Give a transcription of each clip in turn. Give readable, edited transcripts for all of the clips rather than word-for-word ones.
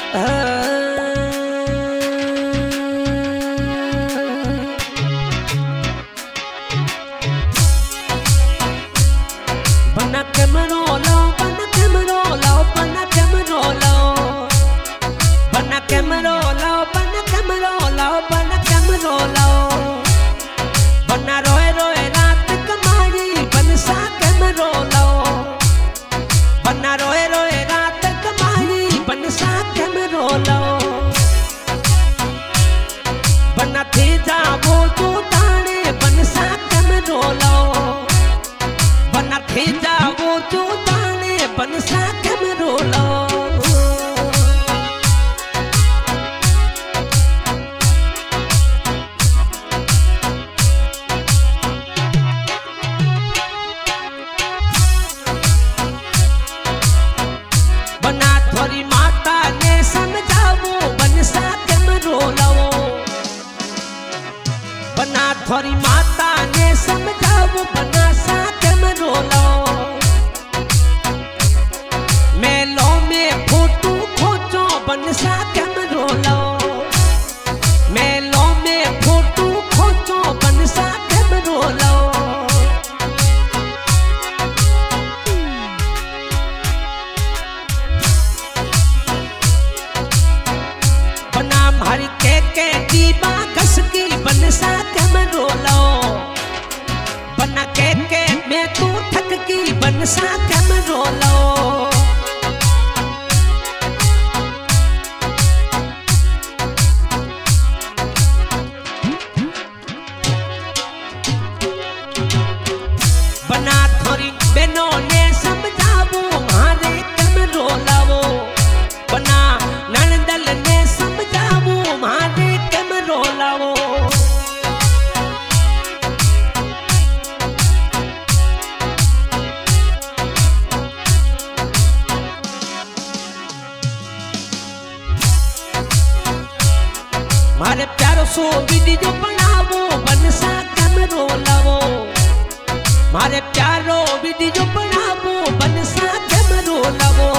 बना कैमरो लाओ, बना कैमरो लाओ, बना कैमरो लाओ, बना कैमरो लाओ, बना कैमरो लाओ, बना कैमरो लाओ, बना रोए रोए रात कमाई बनसा कैमरो लाओ, बना रोए रोए रात कमाई बनसा कैमरो लाओ, बना थे जावो तो ताने बनसा कैमरो लाओ, बना थे जावो तो ताने बनसा कैमरो लाओ। बना थोड़ी माता ने समझावो बनसा कैमरो लाओ, बना थोड़ी माता ने समझावो बनसा कैमरो लाओ, मेलों में फोटो खोचो बनसा कैमरो लाओ, मेलों में फोटो खोचो बनसा कैमरो लाओ। बना मारी के दीबा घस की बनसा कैमरो लाओ, बना के मैं तू थक की बनसा कैमरो लाओ, बना थोड़ी बहनों ने समझावो मारे कैमरो लाओ, बना ननदल ने समझावो मारे कैमरो लाओ, मारे प्यारो सो वीडियो बनावो बनसा कैमरो लाओ, मारे प्यारो वीडियो बनावो बनसा कैमरो लाओ,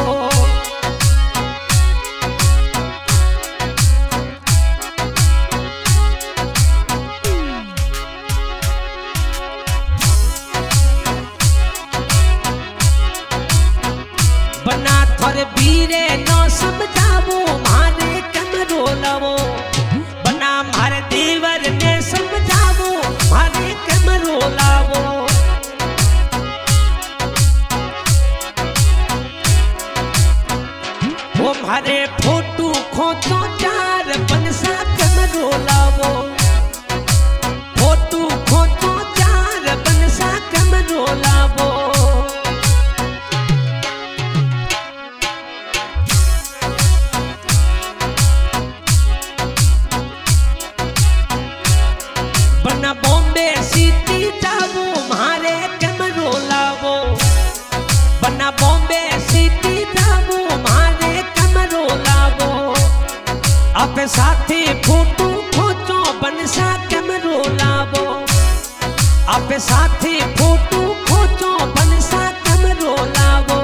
बना थोड़े बीरे न समझावो मारे कैमरो लाओ, बना मारे देवर ने समझावो मारे कैमरो लाओ, वो मारे फोटो खोचो चार बनसा कैमरो लाओ, फोटो खोचो चार बनसा कैमरो लाओ। बना बॉम्बे सिटी जावो मारे कैमरो लाओ, बना बॉम्बे सिटी जावो मारे कैमरो लाओ, आप साथी फोटो खोचो बनसा कैमरो लाओ, आप साथी फोटो खोचो बनसा कैमरो लाओ।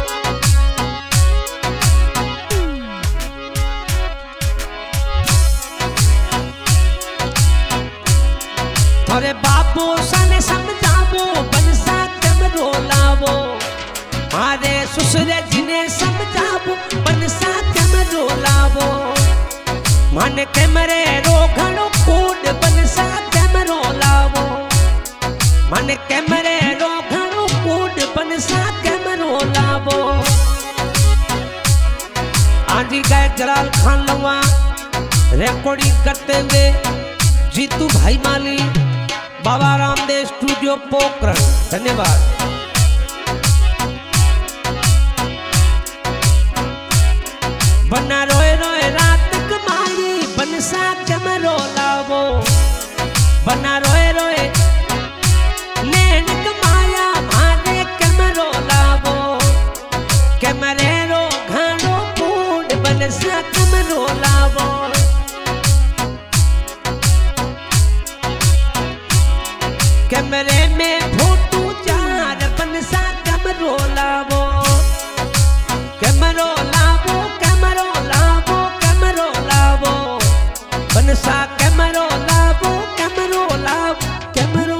थोड़े बाबू सने समझावो बनसा कैमरो लाओ, मारे ससुरे जिने समझावो बनसा कैमरो लाओ, मन कैमरे रो घणो कूड़ बनसा कैमरो लाओ, मन कैमरे रो घणो कूड़ बनसा कैमरो लाओ। आजी गए जलाल खान लवा रिकॉर्डिंग करते हुए जीतू भाई माली, बाबा रामदेव स्टूडियो पोखरण। धन्यवाद। बना रोए रोए रात कमाई बनसा कैमरो लाओ, बना रोए रोए नैन कमाया मारे कैमरो लाओ, कैमरे रो घणो कूड़ बनसा कैमरो लाओ, कैमरे में फोटो चार बनसा कैमरो लाओ, कैमरो लाओ, कैमरो लाओ, सा कैमरो लाओ, कैमरो लाओ, कैमरो